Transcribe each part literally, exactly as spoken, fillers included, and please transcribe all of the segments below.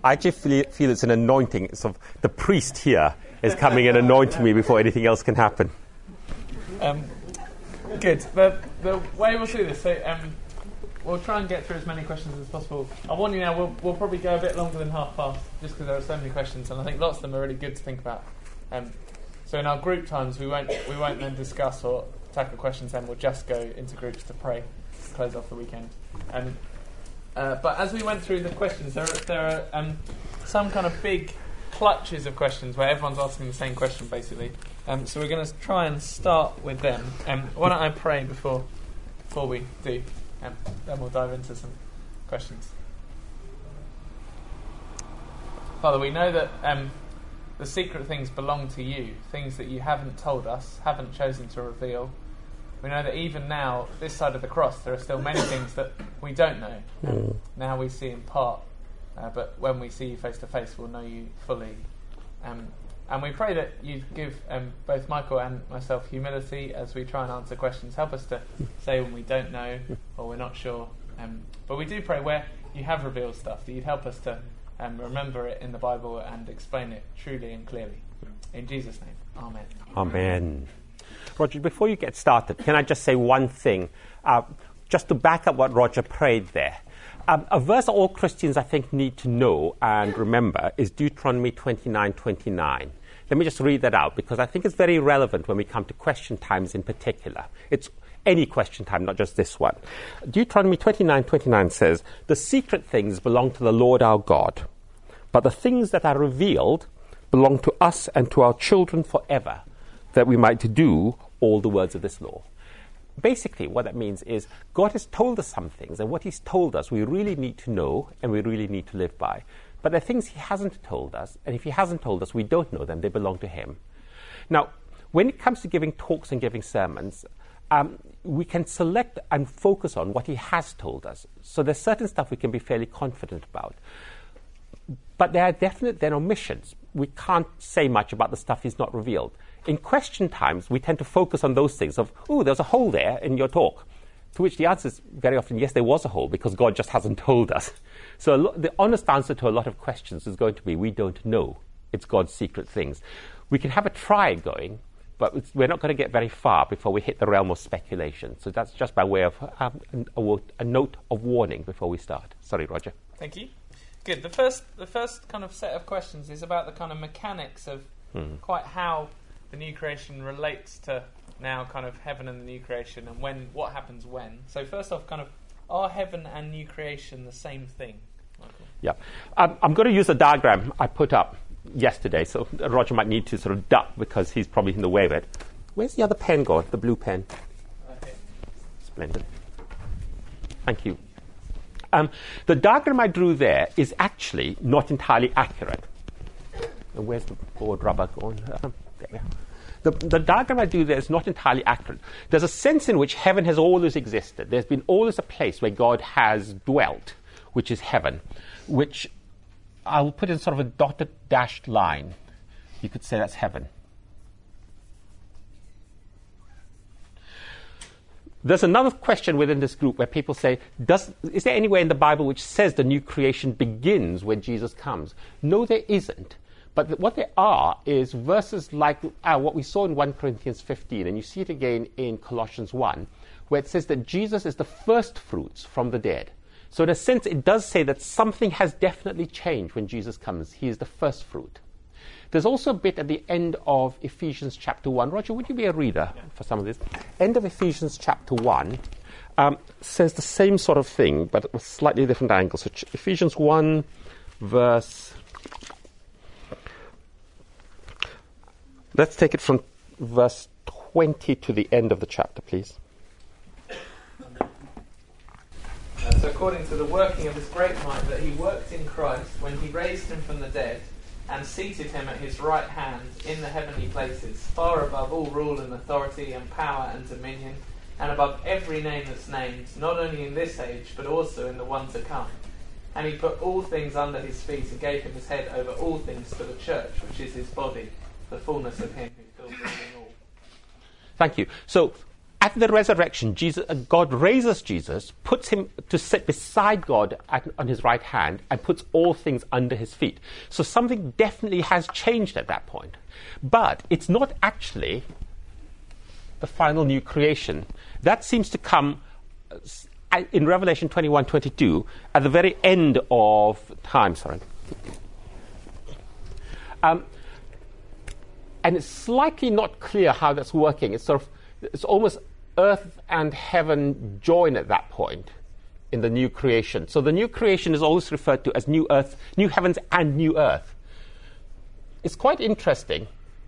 I actually feel, feel it's an anointing. It's of the priest here is coming and anointing me before anything else can happen. Um, good. The, the way we'll do this, so um, we'll try and get through as many questions as possible. I warn you now, we'll, we'll probably go a bit longer than half past, just because there are so many questions, and I think lots of them are really good to think about. Um, so in our group times, we won't we won't then discuss or tackle questions. Then we'll just go into groups to pray, to close off the weekend. Um, uh, but as we went through the questions, there are, there are um, some kind of big clutches of questions where everyone's asking the same question, basically. Um, so we're going to try and start with them. Um, why don't I pray before before we do? Um, then we'll dive into some questions. Father, we know that um, the secret things belong to you, things that you haven't told us, haven't chosen to reveal. We know that even now, this side of the cross, there are still many things that we don't know. Um, now we see in part, uh, but when we see you face to face, we'll know you fully. Um, and we pray that you give um, both Michael and myself humility as we try and answer questions. Help us to say when we don't know or we're not sure. Um, but we do pray where you have revealed stuff, that you'd help us to um, remember it in the Bible and explain it truly and clearly. In Jesus' name, amen. Amen. Roger, before you get started, can I just say one thing? Uh, just to back up what Roger prayed there. Um, a verse all Christians, I think, need to know and remember is Deuteronomy twenty-nine twenty-nine. Let me just read that out, because I think it's very relevant when we come to question times in particular. It's any question time, not just this one. Deuteronomy twenty-nine twenty-nine says, "The secret things belong to the Lord our God, but the things that are revealed belong to us and to our children forever, that we might do all the words of this law." Basically, what that means is God has told us some things, and what he's told us we really need to know and we really need to live by. But there are things he hasn't told us, and if he hasn't told us, we don't know them. They belong to him. Now, when it comes to giving talks and giving sermons, um, we can select and focus on what he has told us. So there's certain stuff we can be fairly confident about. But there are definite then omissions. We can't say much about the stuff he's not revealed. In question times, we tend to focus on those things of, oh, there's a hole there in your talk. To which the answer is very often, yes, there was a hole, because God just hasn't told us. So a lo- the honest answer to a lot of questions is going to be, we don't know. It's God's secret things. We can have a try going, but it's, we're not going to get very far before we hit the realm of speculation. So that's just by way of um, a, a note of warning before we start. Sorry, Roger. Thank you. Good. The first, the first kind of set of questions is about the kind of mechanics of hmm. quite how the new creation relates to now kind of heaven and the new creation, and when what happens when. So first off, kind of, are heaven and new creation the same thing, Michael? Yeah. Um, I'm going to use a diagram I put up yesterday, so Roger might need to sort of duck because he's probably in the way of it. Where's the other pen gone, the blue pen? Okay. Splendid. Thank you. Um, the diagram I drew there is actually not entirely accurate. And where's the board rubber gone? Um, there we are. The, the diagram I do there is not entirely accurate. There's a sense in which heaven has always existed. There's been always a place where God has dwelt, which is heaven, which I'll put in sort of a dotted dashed line. You could say that's heaven. There's another question within this group where people say, Does, is there anywhere in the Bible which says the new creation begins when Jesus comes? No, there isn't. But th- what there are is verses like uh, what we saw in First Corinthians fifteen, and you see it again in Colossians one, where it says that Jesus is the first fruits from the dead. So in a sense, it does say that something has definitely changed when Jesus comes. He is the first fruit. There's also a bit at the end of Ephesians chapter one. Roger, would you be a reader yeah. for some of this? End of Ephesians chapter one um, says the same sort of thing, but with slightly different angles. So ch- Ephesians one, verse... Let's take it from verse twenty to the end of the chapter, please. Uh, so according to the working of his great might that he worked in Christ when he raised him from the dead and seated him at his right hand in the heavenly places, far above all rule and authority and power and dominion, and above every name that's named, not only in this age but also in the one to come. And he put all things under his feet and gave him his head over all things to the church, which is his body, the fullness of him who fills all in all. Thank you. So At the resurrection, Jesus, uh, God raises Jesus, puts him to sit beside God at, on his right hand, and puts all things under his feet. So something definitely has changed at that point. But it's not actually the final new creation. That seems to come uh, in Revelation twenty-one twenty-two, at the very end of time. Sorry. Um, and it's slightly not clear how that's working. It's sort of, it's almost earth and heaven join at that point in the new creation. So the new creation is always referred to as new earth, new heavens and new earth. It's quite interesting.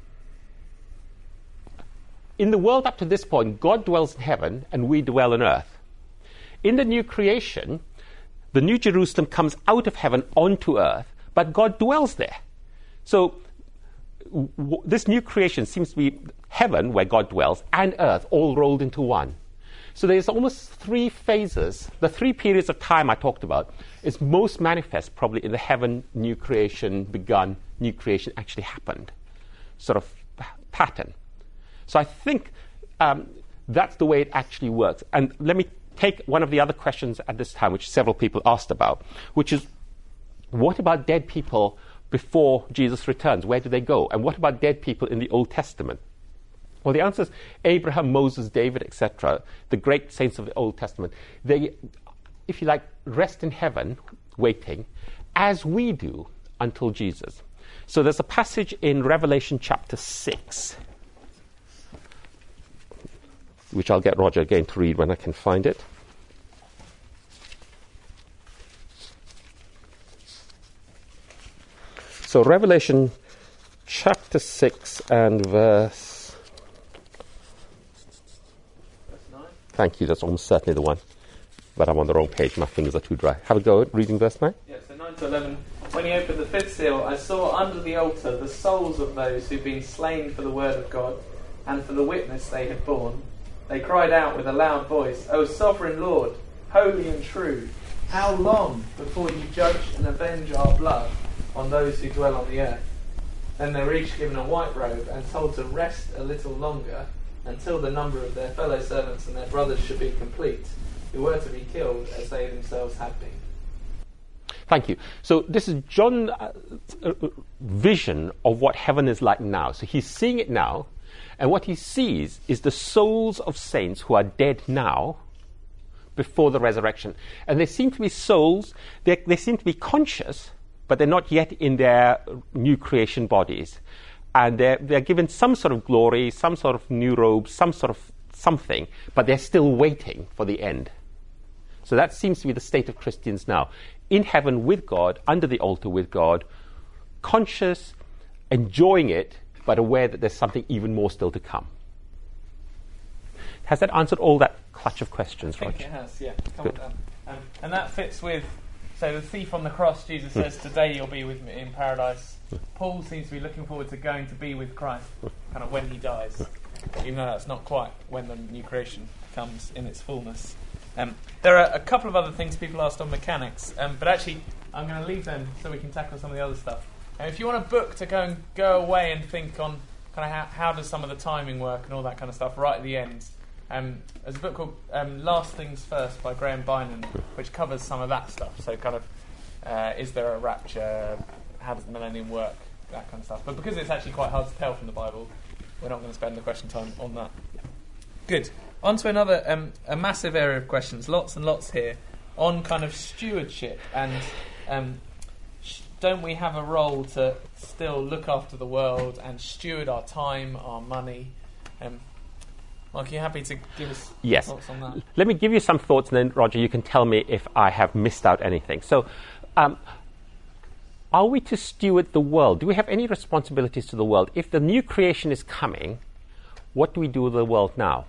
In the world up to this point, God dwells in heaven and we dwell on earth. In the new creation, the new Jerusalem comes out of heaven onto earth, but God dwells there. So w- this new creation seems to be heaven, where God dwells, and earth, all rolled into one. So there's almost three phases. The three periods of time I talked about is most manifest probably in the heaven, new creation begun, new creation actually happened sort of pattern. So I think um, that's the way it actually works. And let me take one of the other questions at this time, which several people asked about, which is, what about dead people before Jesus returns? Where do they go? And what about dead people in the Old Testament? Well, the answer is Abraham, Moses, David, et cetera, the great saints of the Old Testament. They, if you like, rest in heaven, waiting, as we do until Jesus. So there's a passage in Revelation chapter six, which I'll get Roger again to read when I can find it. So Revelation chapter six and verse... Thank you, that's almost certainly the one. But I'm on the wrong page, my fingers are too dry. Have a go at reading verse nine. Yeah, so nine to eleven. When he opened the fifth seal, I saw under the altar the souls of those who'd been slain for the word of God and for the witness they had borne. They cried out with a loud voice, O sovereign Lord, holy and true, how long before you judge and avenge our blood on those who dwell on the earth? Then they were each given a white robe and told to rest a little longer until the number of their fellow servants and their brothers should be complete, who were to be killed as they themselves had been. Thank you. So this is John's uh, uh, vision of what heaven is like now. So he's seeing it now, and what he sees is the souls of saints who are dead now before the resurrection. And they seem to be souls, they, they seem to be conscious, but they're not yet in their new creation bodies. And they're, they're given some sort of glory, some sort of new robes, some sort of something, but they're still waiting for the end. So that seems to be the state of Christians now. In heaven with God, under the altar with God, conscious, enjoying it, but aware that there's something even more still to come. Has that answered all that clutch of questions, Roger? I think it has, yeah. Come on down. Um, and that fits with, so the thief on the cross, Jesus says, today you'll be with me in paradise. Paul seems to be looking forward to going to be with Christ, kind of when he dies, even though that's not quite when the new creation comes in its fullness. Um, there are a couple of other things people asked on mechanics, um, but actually I'm going to leave them so we can tackle some of the other stuff. And if you want a book to go and go away and think on kind of how, how does some of the timing work and all that kind of stuff right at the end, um, there's a book called um, Last Things First by Graham Bynum, which covers some of that stuff. So kind of, uh, is there a rapture? How does the millennium work? That kind of stuff. But because it's actually quite hard to tell from the Bible, we're not going to spend the question time on that. Good. On to another, um, a massive area of questions, lots and lots here, on kind of stewardship and um, sh- don't we have a role to still look after the world and steward our time, our money? Um, Mark, are you happy to give us yes. thoughts on that? Let me give you some thoughts, and then, Roger, you can tell me if I have missed out anything. So, um, are we to steward the world? Do we have any responsibilities to the world? If the new creation is coming, what do we do with the world now?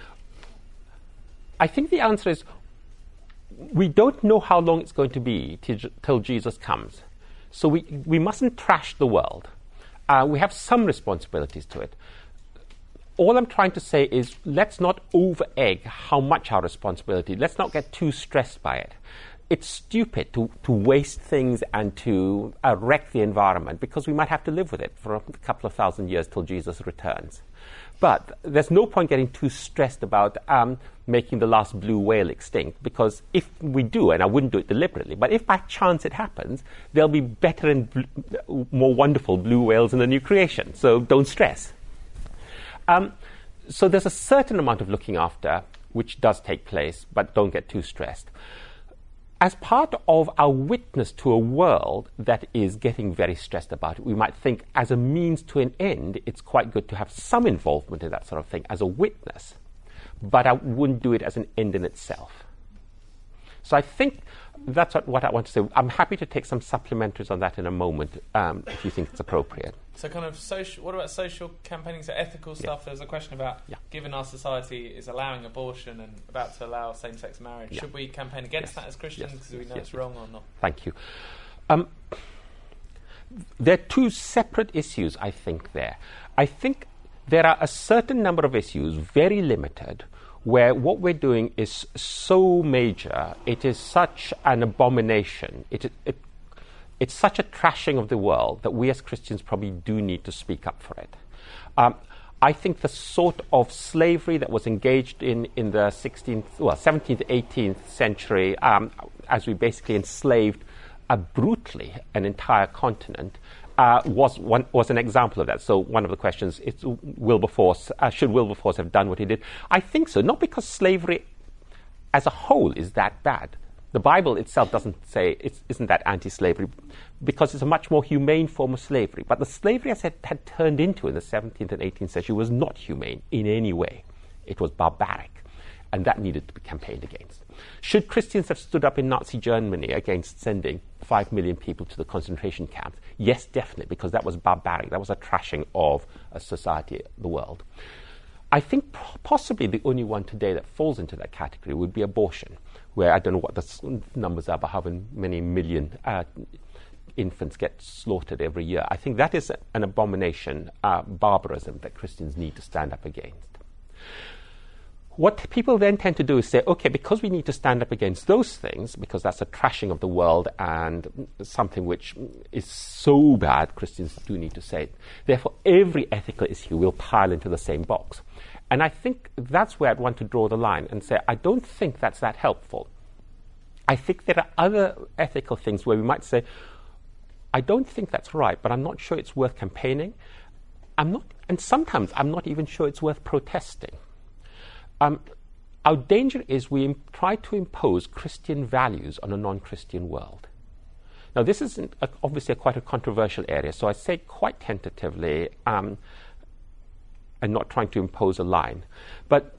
I think the answer is we don't know how long it's going to be t- till Jesus comes. So we, we mustn't trash the world. Uh, we have some responsibilities to it. All I'm trying to say is let's not over-egg how much our responsibility. Let's not get too stressed by it. It's stupid to, to waste things and to uh, wreck the environment because we might have to live with it for a couple of thousand years till Jesus returns. But there's no point getting too stressed about um, making the last blue whale extinct, because if we do, and I wouldn't do it deliberately, but if by chance it happens, there'll be better and bl- more wonderful blue whales in the new creation. So don't stress. Um, so there's a certain amount of looking after which does take place, but don't get too stressed. As part of our witness to a world that is getting very stressed about it, we might think as a means to an end, it's quite good to have some involvement in that sort of thing as a witness, but I wouldn't do it as an end in itself. So I think that's what, what I want to say. I'm happy to take some supplementaries on that in a moment, um, if you think it's appropriate. So kind of social, what about social campaigning, so ethical stuff? Yeah. There's a question about, yeah. given our society is allowing abortion and about to allow same-sex marriage, yeah. should we campaign against yes. that as Christians yes. because we know yes. it's wrong or not? Thank you. Um, there are two separate issues, I think, there. I think there are a certain number of issues, very limited, where what we're doing is so major, it is such an abomination, it, it, it's such a trashing of the world that we as Christians probably do need to speak up for it. Um, I think the sort of slavery that was engaged in in the sixteenth, well, seventeenth, eighteenth century, um, as we basically enslaved uh, brutally an entire continent, Uh, was one was an example of that. So one of the questions is, Wilberforce, uh, should Wilberforce have done what he did? I think so, not because slavery as a whole is that bad. The Bible itself doesn't say, it isn't that anti-slavery, because it's a much more humane form of slavery. But the slavery as it had turned into in the seventeenth and eighteenth century was not humane in any way. It was barbaric, and that needed to be campaigned against. Should Christians have stood up in Nazi Germany against sending five million people to the concentration camps? Yes, definitely, because that was barbaric. That was a trashing of a society, the world. I think p- possibly the only one today that falls into that category would be abortion, where I don't know what the s- numbers are, but how many million uh, infants get slaughtered every year. I think that is a, an abomination, uh, barbarism that Christians need to stand up against. What people then tend to do is say, okay, because we need to stand up against those things, because that's a trashing of the world and something which is so bad, Christians do need to say it. Therefore, every ethical issue will pile into the same box. And I think that's where I'd want to draw the line and say, I don't think that's that helpful. I think there are other ethical things where we might say, I don't think that's right, but I'm not sure it's worth campaigning. I'm not, and sometimes I'm not even sure it's worth protesting. Um, our danger is we imp- try to impose Christian values on a non-Christian world. Now, this is a, obviously a quite a controversial area, so I say quite tentatively, um, and not trying to impose a line. But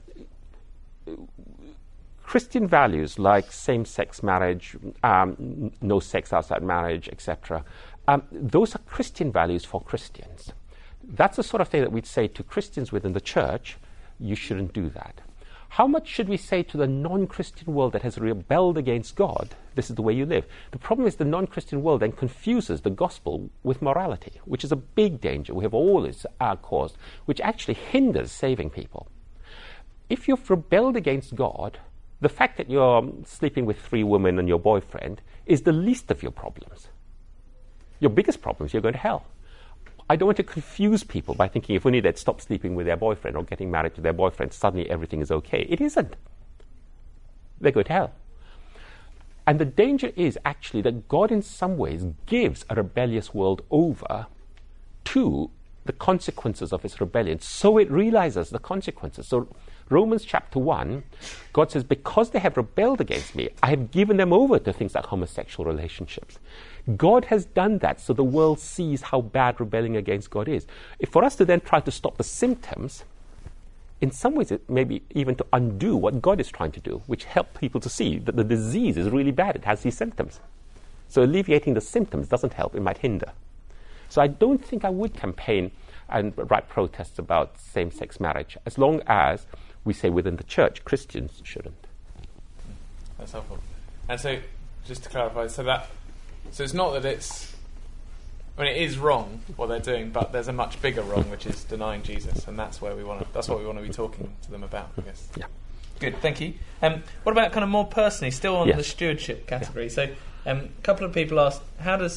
Christian values like same-sex marriage, um, n- no sex outside marriage, et cetera, um, those are Christian values for Christians. That's the sort of thing that we'd say to Christians within the church, you shouldn't do that. How much should we say to the non-Christian world that has rebelled against God, this is the way you live? The problem is the non-Christian world then confuses the gospel with morality, which is a big danger we have always uh, caused, which actually hinders saving people. If you've rebelled against God, the fact that you're sleeping with three women and your boyfriend is the least of your problems. Your biggest problem is you're going to hell. I don't want to confuse people by thinking if only they'd stop sleeping with their boyfriend or getting married to their boyfriend, suddenly everything is okay. It isn't. They go to hell. And the danger is actually that God in some ways gives a rebellious world over to the consequences of its rebellion, so it realizes the consequences. So Romans chapter one, God says, because they have rebelled against me, I have given them over to things like homosexual relationships. God has done that so the world sees how bad rebelling against God is. If for us to then try to stop the symptoms, in some ways it may be even to undo what God is trying to do, which help people to see that the disease is really bad. It has these symptoms. So alleviating the symptoms doesn't help. It might hinder. So I don't think I would campaign and write protests about same-sex marriage, as long as we say within the church, Christians shouldn't. That's helpful. And so, just to clarify, so that so it's not that it's, I mean, it is wrong what they're doing, but there's a much bigger wrong, which is denying Jesus, and that's where we want to. That's what we want to be talking to them about, I guess. Yeah. Good. Thank you. Um, what about kind of more personally, still on yes. the stewardship category? Yeah. So, um, a couple of people asked, how does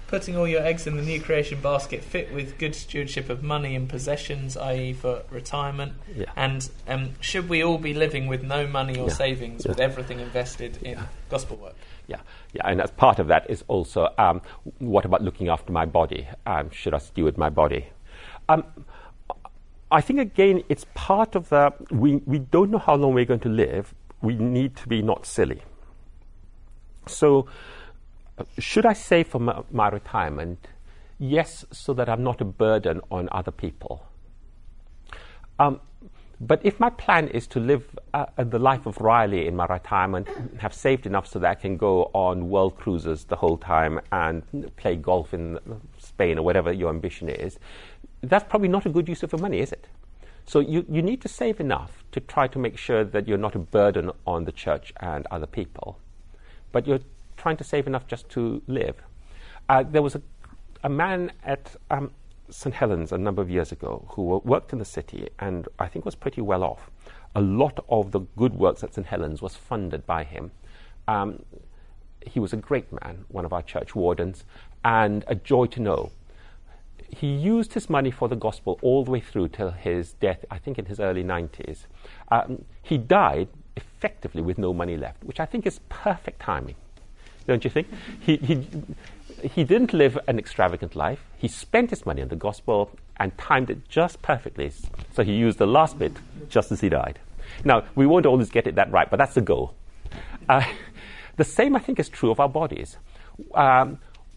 putting all your eggs in the new creation basket fit with good stewardship of money and possessions, that is for retirement? Yeah. And um, should we all be living with no money or yeah. savings, yeah. with everything invested in yeah. gospel work? Yeah, yeah, and as part of that is also, um, what about looking after my body? Um, should I steward my body? Um, I think, again, it's part of the, we, we don't know how long we're going to live. We need to be not silly. So, uh, should I save for my, my retirement? Yes, so that I'm not a burden on other people. Um, but if my plan is to live uh, the life of Riley in my retirement, have saved enough so that I can go on world cruises the whole time and play golf in Spain or whatever your ambition is, that's probably not a good use of your money, is it? So you, you need to save enough to try to make sure that you're not a burden on the church and other people. But you're trying to save enough just to live. Uh, there was a, a man at um, Saint Helens a number of years ago who worked in the city and I think was pretty well off. A lot of the good works at Saint Helens was funded by him. Um, he was a great man, one of our church wardens, and a joy to know. He used his money for the gospel all the way through till his death, I think in his early nineties. Um, he died effectively with no money left, which I think is perfect timing, don't you think? He, he, he didn't live an extravagant life. He spent his money on the gospel and timed it just perfectly. So he used the last bit just as he died. Now, we won't always get it that right, but that's the goal. Uh, the same, I think, is true of our bodies. Um,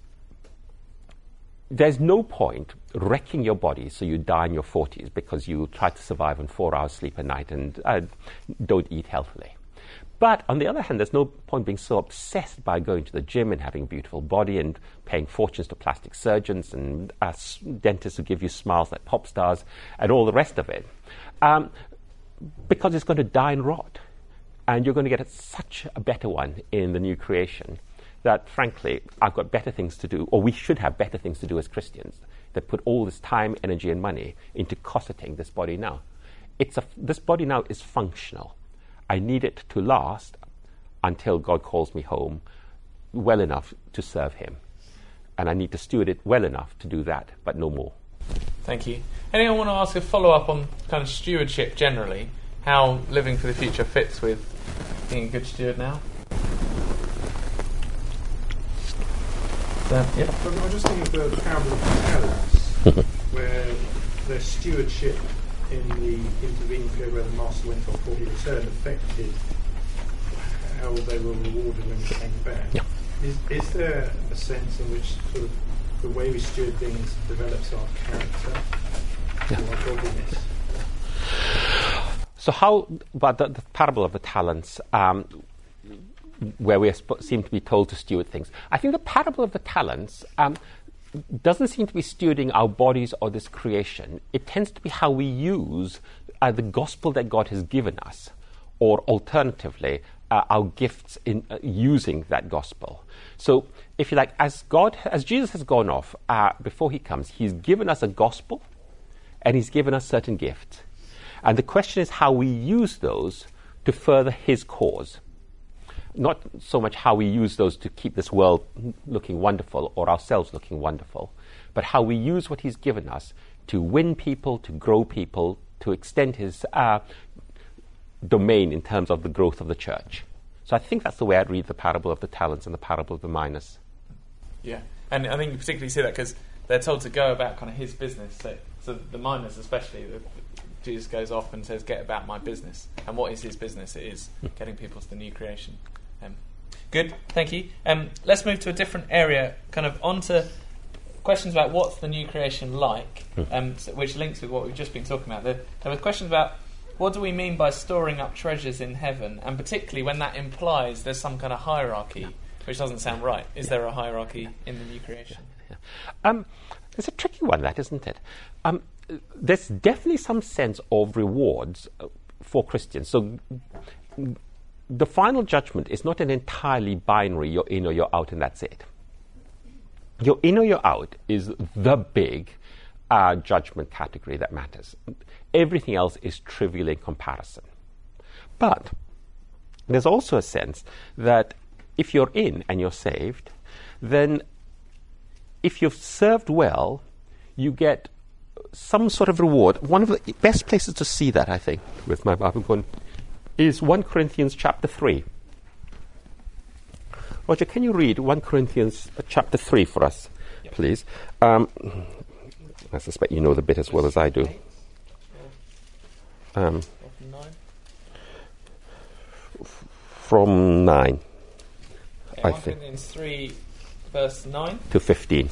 There's no point wrecking your body so you die in your forties because you try to survive on four hours sleep a night and uh, don't eat healthily. But on the other hand, there's no point being so obsessed by going to the gym and having a beautiful body and paying fortunes to plastic surgeons and uh, dentists who give you smiles like pop stars and all the rest of it. Um, because it's going to die and rot. And you're going to get such a better one in the new creation that, frankly, I've got better things to do, or we should have better things to do as Christians, that put all this time, energy, and money into cosseting this body now. It's a, this body now is functional. I need it to last until God calls me home well enough to serve him. And I need to steward it well enough to do that, but no more. Thank you. Anyone want to ask a follow-up on kind of stewardship generally, how living for the future fits with being a good steward now? Uh, yeah. But I was just thinking of the parable of the talents, where their stewardship in the intervening period where the master went off before he returned affected how they were rewarded when they came back. Yeah. Is, is there a sense in which sort of the way we steward things develops our character, yeah. or our godliness? So how about the, the parable of the talents, um, where we sp- seem to be told to steward things? I think the parable of the talents um, doesn't seem to be stewarding our bodies or this creation. It tends to be how we use uh, the gospel that God has given us, or alternatively, uh, our gifts in uh, using that gospel. So, if you like, as God, as Jesus has gone off uh, before he comes, he's given us a gospel, and he's given us certain gifts. And the question is how we use those to further his cause. Not so much how we use those to keep this world looking wonderful or ourselves looking wonderful, but how we use what he's given us to win people, to grow people, to extend his uh, domain in terms of the growth of the church. So I think that's the way I'd read the parable of the talents and the parable of the minas. Yeah, and I think you particularly see that because they're told to go about kind of his business. So, so the minas especially, the, Jesus goes off and says, get about my business. And what is his business? It is getting people to the new creation. Um, good, thank you. Um, let's move to a different area, kind of onto questions about what's the new creation like, um, so, which links with what we've just been talking about. There, there were questions about what do we mean by storing up treasures in heaven, and particularly when that implies there's some kind of hierarchy, which doesn't sound right. Is there a hierarchy in the new creation? Yeah. Um, it's a tricky one, that, isn't it? Um, there's definitely some sense of rewards uh, for Christians. So g- the final judgment is not an entirely binary, you're in or you're out and that's it. You're in or you're out is the big uh, judgment category that matters. Everything else is trivial in comparison. But there's also a sense that if you're in and you're saved, then if you've served well, you get some sort of reward. One of the best places to see that, I think, with my Bible going, is First Corinthians chapter three. Roger, can you read First Corinthians chapter three for us, yep. please? Um, I suspect you know the bit as well as I do. Um, from nine, okay, I First think. Corinthians three, verse nine to fifteen,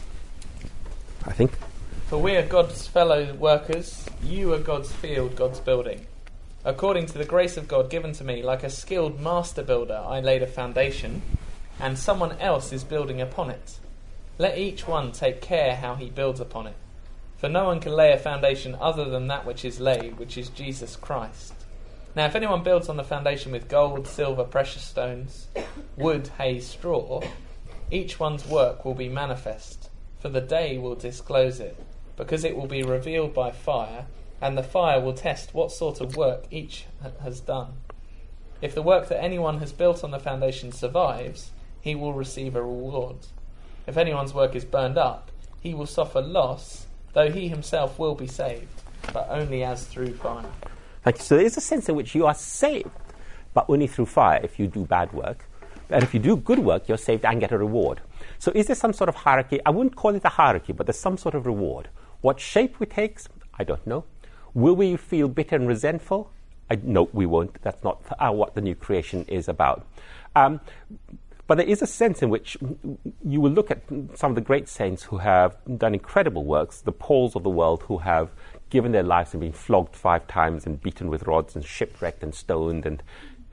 I think. For we are God's fellow workers, you are God's field, God's building. According to the grace of God given to me, like a skilled master builder, I laid a foundation, and someone else is building upon it. Let each one take care how he builds upon it. For no one can lay a foundation other than that which is laid, which is Jesus Christ. Now if anyone builds on the foundation with gold, silver, precious stones, wood, hay, straw, each one's work will be manifest, for the day will disclose it, because it will be revealed by fire, and the fire will test what sort of work each ha- has done. If the work that anyone has built on the foundation survives, he will receive a reward. If anyone's work is burned up, he will suffer loss, though he himself will be saved, but only as through fire. Thank you. So there is a sense in which you are saved, but only through fire if you do bad work. And if you do good work, you're saved and get a reward. So is there some sort of hierarchy? I wouldn't call it a hierarchy, but there's some sort of reward. What shape we take, I don't know. Will we feel bitter and resentful? I, no, we won't. That's not uh, what the new creation is about. Um, but there is a sense in which you will look at some of the great saints who have done incredible works, the Pauls of the world who have given their lives and been flogged five times and beaten with rods and shipwrecked and stoned. And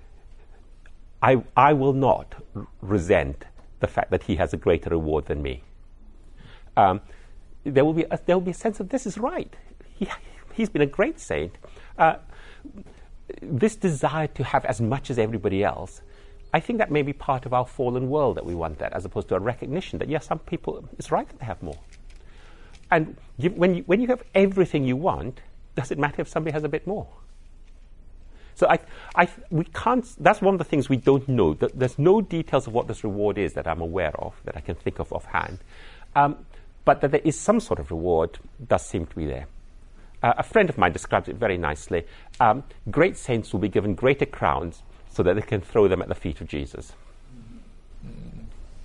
I, I will not r- resent the fact that he has a greater reward than me. Um, there will be a, there will be a sense of this is right. He, he's been a great saint. Uh, this desire to have as much as everybody else, I think that may be part of our fallen world, that we want that, as opposed to a recognition that, yes, some people, it's right that they have more. And you, when, you, when you have everything you want, does it matter if somebody has a bit more? So I, I, we can't, that's one of the things we don't know. There's no details of what this reward is that I'm aware of, that I can think of offhand. Um, but that there is some sort of reward does seem to be there. Uh, a friend of mine describes it very nicely. Um, great saints will be given greater crowns so that they can throw them at the feet of Jesus. Mm.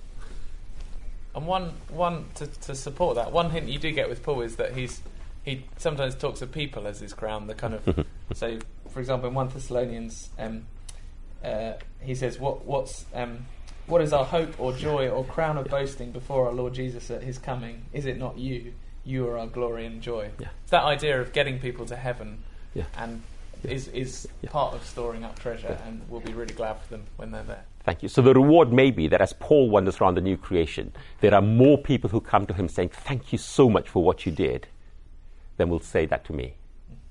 And one, one to, to support that, one hint you do get with Paul is that he's he sometimes talks of people as his crown. The kind of so, for example, in First Thessalonians, um, uh, he says, "What what's um, what is our hope or joy or crown of boasting before our Lord Jesus at His coming? Is it not you? You are our glory and joy." Yeah. It's that idea of getting people to heaven, yeah. and yeah. is is yeah. part of storing up treasure, yeah. and we'll be really glad for them when they're there. Thank you. So the reward may be that as Paul wanders around the new creation, there are more people who come to him saying, "Thank you so much for what you did," than will say that to me.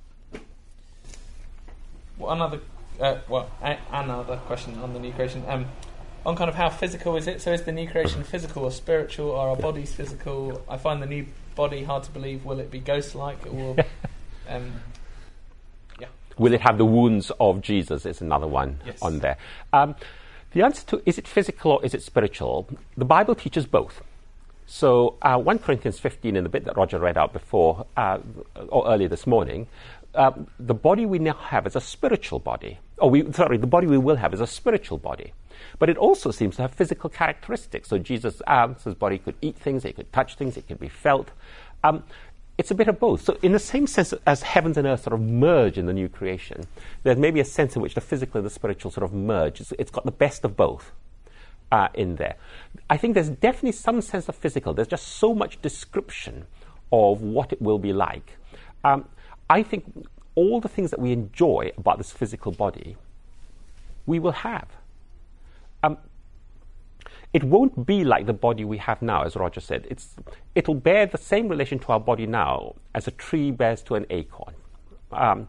Well, another, uh, well, a- another question on the new creation. Um, on kind of how physical is it? So is the new creation physical or spiritual? Are our bodies physical? I find the new body hard to believe. Will it be ghost-like? Or will, um, yeah. Will it have the wounds of Jesus? Is another one yes. on there. Um, the answer to is it physical or is it spiritual? The Bible teaches both. So uh, First Corinthians fifteen, in the bit that Roger read out before, uh, or earlier this morning, uh, the body we now have is a spiritual body. Or we, sorry, the body we will have is a spiritual body. But it also seems to have physical characteristics. So Jesus' um, his body could eat things, it could touch things, it could be felt. Um, it's a bit of both. So in the same sense as heavens and earth sort of merge in the new creation, there's maybe a sense in which the physical and the spiritual sort of merge. It's, it's got the best of both. Uh, in there. I think there's definitely some sense of physical. There's just so much description of what it will be like. Um, I think all the things that we enjoy about this physical body, we will have. Um, it won't be like the body we have now, as Roger said. It's, it'll bear the same relation to our body now as a tree bears to an acorn. Um,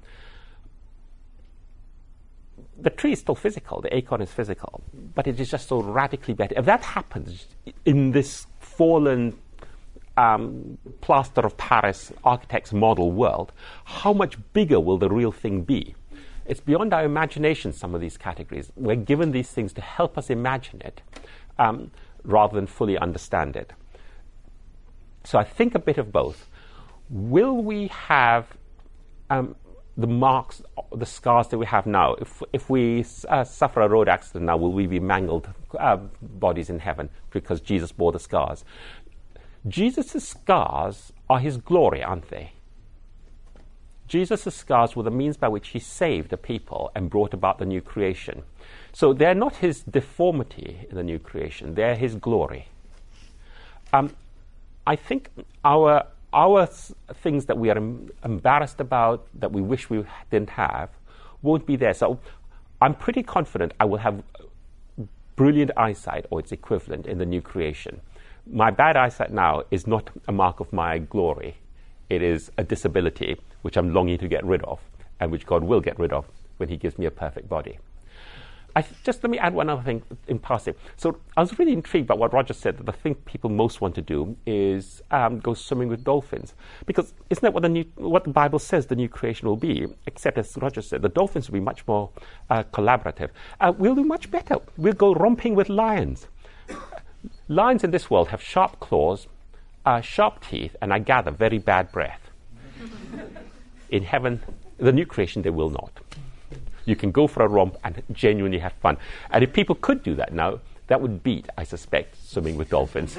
The tree is still physical, the acorn is physical, but it is just so radically better. If that happens in this fallen um, plaster of Paris architect's model world, how much bigger will the real thing be? It's beyond our imagination, some of these categories. We're given these things to help us imagine it um, rather than fully understand it. so I think a bit of both. Will we have um, the marks, the scars that we have now? If if we uh, suffer a road accident now, will we be mangled uh, bodies in heaven because Jesus bore the scars? Jesus' scars are his glory, aren't they? Jesus' scars were the means by which he saved the people and brought about the new creation. So they're not his deformity in the new creation, they're his glory. Um, I think our our things that we are em- embarrassed about, that we wish we didn't have, won't be there. So I'm pretty confident I will have brilliant eyesight, or its equivalent, in the new creation. My bad eyesight now is not a mark of my glory. It is a disability which I'm longing to get rid of, and which God will get rid of when he gives me a perfect body. I th- just let me add one other thing in passing. So I was really intrigued by what Roger said, that the thing people most want to do is um, go swimming with dolphins. Because isn't that what the, new, what the Bible says the new creation will be? Except, as Roger said, the dolphins will be much more uh, collaborative. Uh, we'll do much better. We'll go romping with lions. Lions in this world have sharp claws, uh, sharp teeth, and I gather very bad breath. In heaven, the new creation, they will not. You can go for a romp and genuinely have fun. And if people could do that now, that would beat, I suspect, swimming with dolphins.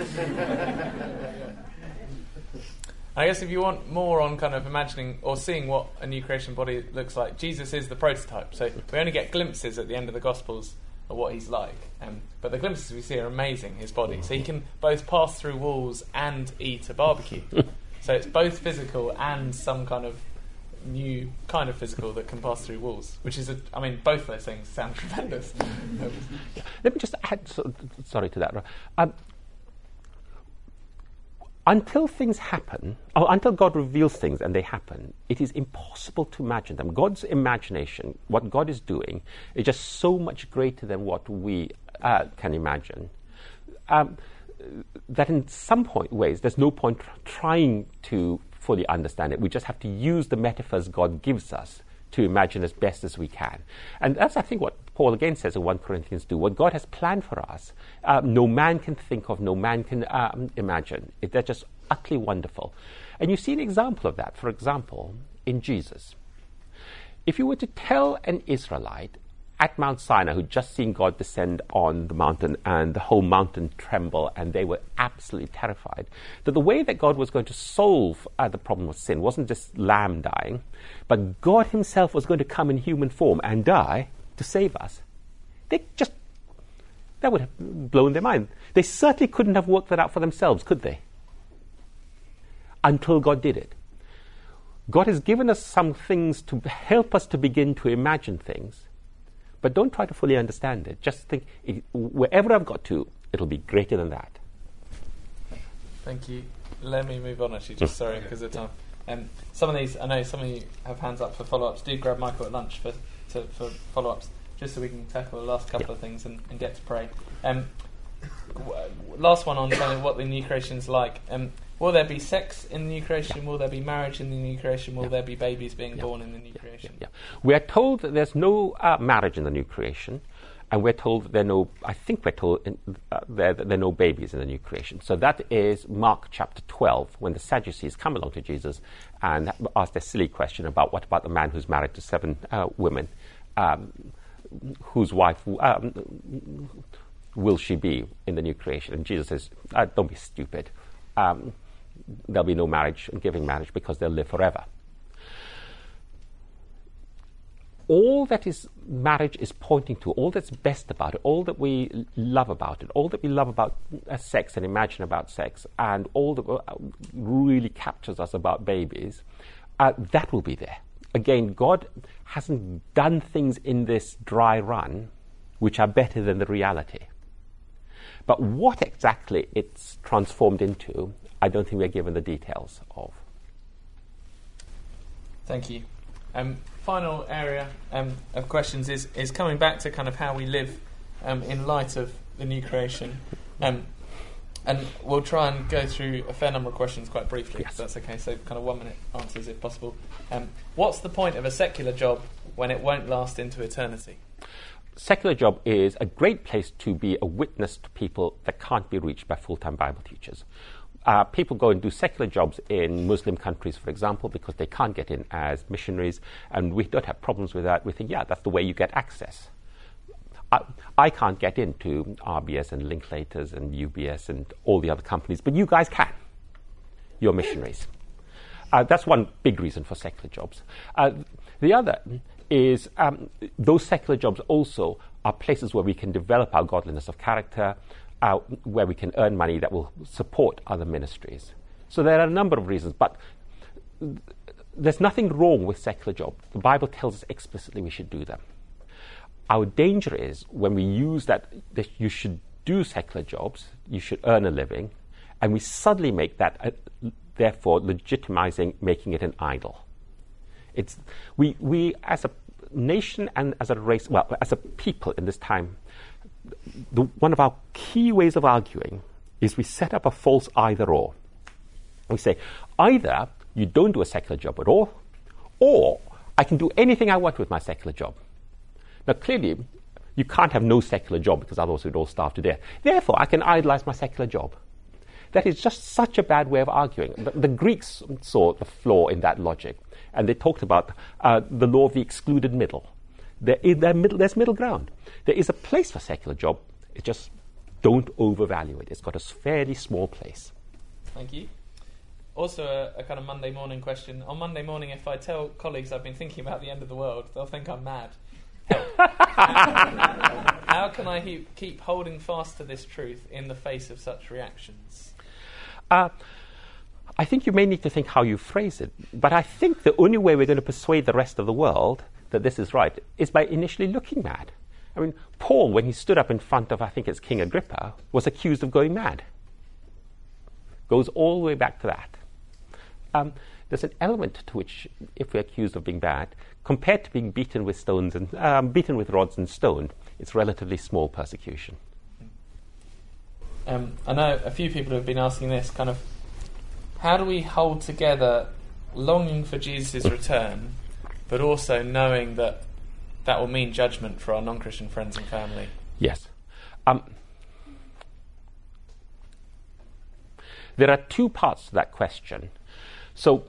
I guess if you want more on kind of imagining or seeing what a new creation body looks like, Jesus is the prototype. So we only get glimpses at the end of the Gospels of what he's like. Um, but the glimpses we see are amazing, his body. So he can both pass through walls and eat a barbecue. So it's both physical and some kind of new kind of physical that can pass through walls, which is, a, I mean, both those things sound tremendous. Um, Let me just add, so, sorry to that. Um, until things happen, or until God reveals things and they happen, it is impossible to imagine them. God's imagination, what God is doing, is just so much greater than what we uh, can imagine. Um, that in some point ways, there's no point tr- trying to fully understand it. We just have to use the metaphors God gives us to imagine as best as we can. And that's, I think, what Paul again says in First Corinthians two. What God has planned for us, uh, no man can think of, no man can um, imagine. It, they're just utterly wonderful. And you see an example of that, for example, in Jesus. If you were to tell an Israelite at Mount Sinai, who'd just seen God descend on the mountain and the whole mountain tremble, and they were absolutely terrified, that the way that God was going to solve uh, the problem of sin wasn't just lamb dying, but God himself was going to come in human form and die to save us. They just, that would have blown their mind. They certainly couldn't have worked that out for themselves, could they? Until God did it. God has given us some things to help us to begin to imagine things. But don't try to fully understand it. Just think, it, wherever I've got to, it'll be greater than that. Thank you. Let me move on, actually, just sorry, because of time. Um, some of these, I know some of you have hands up for follow-ups. Do grab Michael at lunch for to, for follow-ups, just so we can tackle the last couple yeah. of things and, and get to pray. Um, w- last one on kind of what the new creation's like. Um, will there be sex in the new creation? Yeah. Will there be marriage in the new creation? Will yeah. there be babies being yeah. born in the new yeah. creation? Yeah. Yeah. We are told that there's no uh, marriage in the new creation, and we're told that there are no, I think we're told in, uh, there, that there are no babies in the new creation. So that is Mark chapter twelve, when the Sadducees come along to Jesus and ask their silly question about what about the man who's married to seven uh, women, um, whose wife um, will she be in the new creation? And Jesus says, uh, don't be stupid. Um, there'll be no marriage and giving marriage because they'll live forever. All that is marriage is pointing to, all that's best about it, all that we love about it, all that we love about uh, sex and imagine about sex, and all that uh, really captures us about babies, uh, that will be there. Again, God hasn't done things in this dry run which are better than the reality. But what exactly it's transformed into, I don't think we're given the details of. Thank you. Um, final area um, of questions is, is coming back to kind of how we live um, in light of the new creation. Um, and we'll try and go through a fair number of questions quite briefly, yes. if that's okay. So kind of one-minute answers if possible. Um, what's the point of a secular job when it won't last into eternity? Secular job is a great place to be a witness to people that can't be reached by full-time Bible teachers. Uh, people go and do secular jobs in Muslim countries, for example, because they can't get in as missionaries, and we don't have problems with that. We think, yeah, that's the way you get access. I, I can't get into R B S and Linklaters and U B S and all the other companies, but you guys can. You're missionaries. Uh, that's one big reason for secular jobs. Uh, the other is um, those secular jobs also are places where we can develop our godliness of character, uh, where we can earn money that will support other ministries. So there are a number of reasons, but th- there's nothing wrong with secular jobs. The Bible tells us explicitly we should do them. Our danger is when we use that, that you should do secular jobs, you should earn a living, and we suddenly make that, uh, therefore, legitimizing making it an idol. It's we we as a nation and as a race, well, as a people in this time, the, one of our key ways of arguing is we set up a false either-or. We say, either you don't do a secular job at all, or I can do anything I want with my secular job. Now, clearly, you can't have no secular job because otherwise we'd all starve to death. Therefore, I can idolize my secular job. That is just such a bad way of arguing. The, the Greeks saw the flaw in that logic, and they talked about uh, the law of the excluded middle. There is, there middle. There's middle ground. There is a place for secular job. It just don't overvalue it. It's got a fairly small place. Thank you. Also, a, a kind of Monday morning question. On Monday morning, if I tell colleagues I've been thinking about the end of the world, they'll think I'm mad. How can I he- keep holding fast to this truth in the face of such reactions? Uh, I think you may need to think how you phrase it, but I think the only way we're going to persuade the rest of the world that this is right is by initially looking mad. I mean, Paul, when he stood up in front of, I think it's King Agrippa, was accused of going mad. Goes all the way back to that. Um, there's an element to which, if we're accused of being bad, compared to being beaten with stones and um, beaten with rods and stoned, it's relatively small persecution. Um, I know a few people have been asking this kind of, how do we hold together longing for Jesus' return, but also knowing that that will mean judgment for our non-Christian friends and family? Yes. Um, there are two parts to that question. So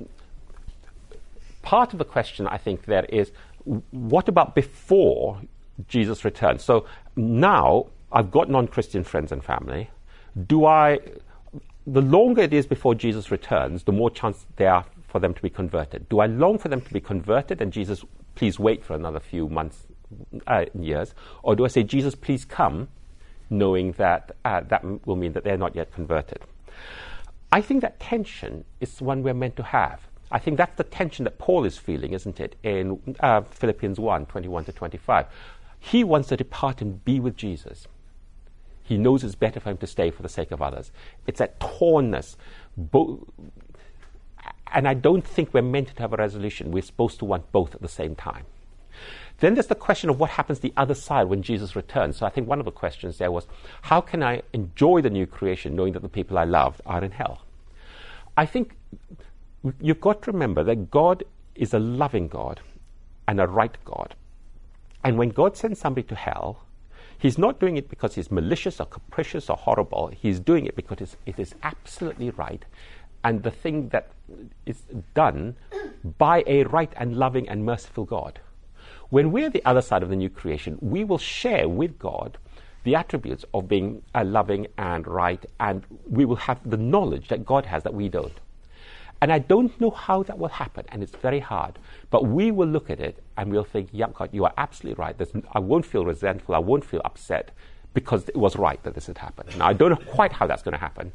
part of the question, I think, there is, what about before Jesus returns? So now I've got non-Christian friends and family. Do I, the longer it is before Jesus returns, the more chance there are for them to be converted. Do I long for them to be converted and Jesus, please wait for another few months, uh, years? Or do I say, Jesus, please come, knowing that uh, that m- will mean that they're not yet converted? I think that tension is one we're meant to have. I think that's the tension that Paul is feeling, isn't it, in uh, Philippians one, twenty-one to twenty-five. He wants to depart and be with Jesus. He knows it's better for him to stay for the sake of others. It's that tornness. Bo- and I don't think we're meant to have a resolution. We're supposed to want both at the same time. Then there's the question of what happens the other side when Jesus returns. So I think one of the questions there was, how can I enjoy the new creation knowing that the people I love are in hell? I think you've got to remember that God is a loving God and a right God. And when God sends somebody to hell, he's not doing it because he's malicious or capricious or horrible. He's doing it because it's, it is absolutely right. And the thing that is done by a right and loving and merciful God. When we're the other side of the new creation, we will share with God the attributes of being uh, loving and right, and we will have the knowledge that God has that we don't. And I don't know how that will happen, and it's very hard. But we will look at it, and we'll think, yeah, God, you are absolutely right. There's, I won't feel resentful, I won't feel upset, because it was right that this had happened. Now, I don't know quite how that's going to happen,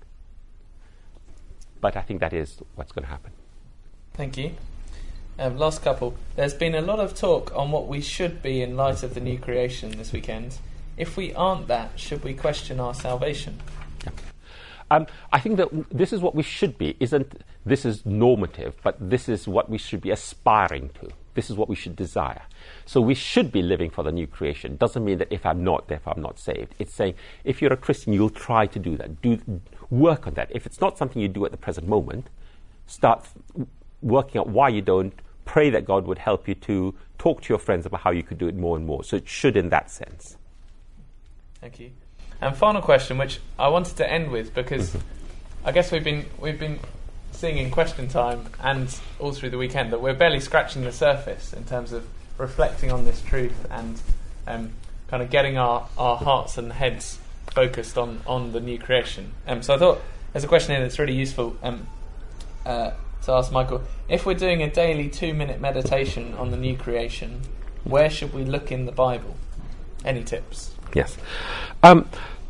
but I think that is what's going to happen. Thank you. Um, last couple. There's been a lot of talk on what we should be in light of the new creation this weekend. If we aren't that, should we question our salvation? Yeah. Um, I think that w- this is what we should be. Isn't this is normative, but this is what we should be aspiring to. This is what we should desire. So we should be living for the new creation. Doesn't mean that if I'm not, therefore I'm not saved. It's saying if you're a Christian, you'll try to do that. Do work on that. If it's not something you do at the present moment, start f- working out why you don't. Pray that God would help you to talk to your friends about how you could do it more and more. So it should in that sense. Thank you. And final question, which I wanted to end with, because I guess we've been we've been seeing in question time and all through the weekend that we're barely scratching the surface in terms of reflecting on this truth and um, kind of getting our, our hearts and heads focused on, on the new creation. Um, so I thought there's a question here that's really useful um, uh, to ask Michael. If we're doing a daily two-minute meditation on the new creation, where should we look in the Bible? Any tips? Yes. Um,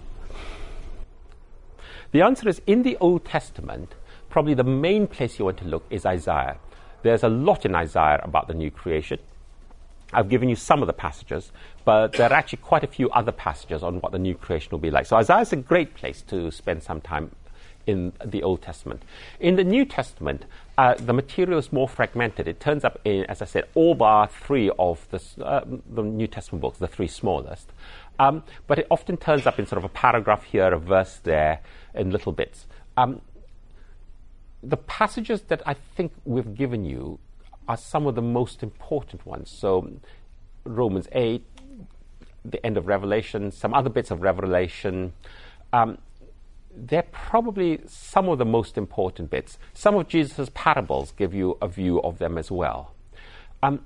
the answer is, in the Old Testament, probably the main place you want to look is Isaiah. There's a lot in Isaiah about the new creation. I've given you some of the passages, but there are actually quite a few other passages on what the new creation will be like. So Isaiah is a great place to spend some time in the Old Testament. In the New Testament, uh, the material is more fragmented. It turns up in, as I said, all bar three of the, uh, the New Testament books, the three smallest. Um, but it often turns up in sort of a paragraph here, a verse there, in little bits. Um, the passages that I think we've given you are some of the most important ones. So Romans eight, the end of Revelation, some other bits of Revelation. Um, they're probably some of the most important bits. Some of Jesus' parables give you a view of them as well. Um,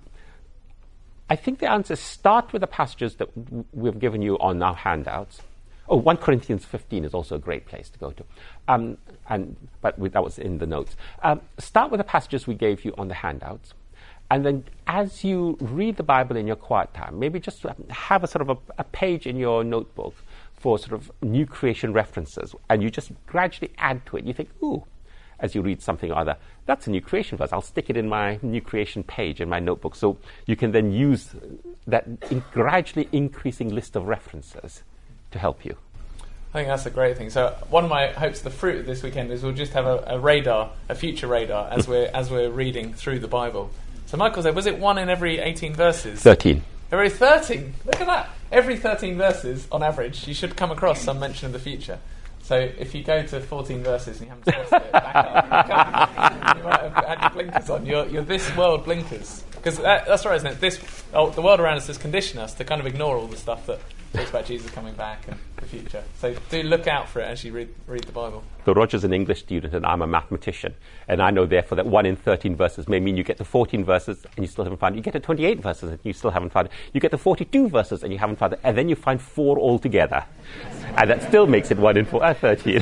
I think the answer is start with the passages that w- we've given you on our handouts. Oh, First Corinthians fifteen is also a great place to go to. Um, and but we, that was in the notes. Um, start with the passages we gave you on the handouts. And then as you read the Bible in your quiet time, maybe just have a sort of a, a page in your notebook for sort of new creation references. And you just gradually add to it. You think, ooh, as you read something or other, that's a new creation verse. I'll stick it in my new creation page in my notebook. So you can then use that in gradually increasing list of references to help you. I think that's a great thing. So one of my hopes, the fruit of this weekend, is we'll just have a, a radar, a future radar, as we're as we're reading through the Bible. So Michael said, was it one in every eighteen verses? Thirteen. Every thirteen. Look at that. Every thirteen verses, on average, you should come across some mention of the future. So if you go to fourteen verses and you haven't discussed it, back up. You might have had your blinkers on. You're, you're this world blinkers. Because that, that's right, isn't it? This, oh, the world around us has conditioned us to kind of ignore all the stuff that talks about Jesus coming back and the future. So do look out for it as you read read the Bible. So Roger's an English student and I'm a mathematician. And I know, therefore, that one in thirteen verses may mean you get to fourteen verses and you still haven't found it. You get to twenty-eight verses and you still haven't found it. You get to forty-two verses and you haven't found it. And then you find four altogether. And that still makes it one in four, uh, thirteen.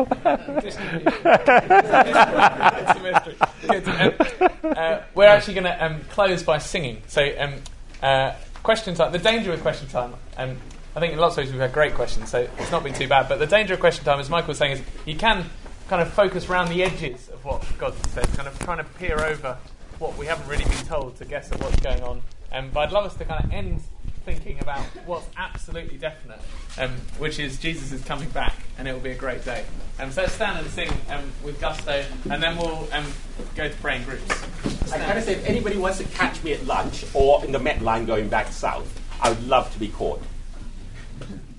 Good. Um, uh, we're actually going to um, close by singing. So um, uh, question time, the danger with question time, um, I think in lots of ways we've had great questions, so it's not been too bad. But the danger of question time, as Michael was saying, is you can kind of focus around the edges of what God says, kind of trying to peer over what we haven't really been told to guess at what's going on. Um, but I'd love us to kind of end thinking about what's absolutely definite, um, which is Jesus is coming back, and it will be a great day. Um, so let's stand and sing um, with gusto, and then we'll um, go to praying groups. I kind of say, if anybody wants to catch me at lunch or in the Met line going back south, I would love to be caught.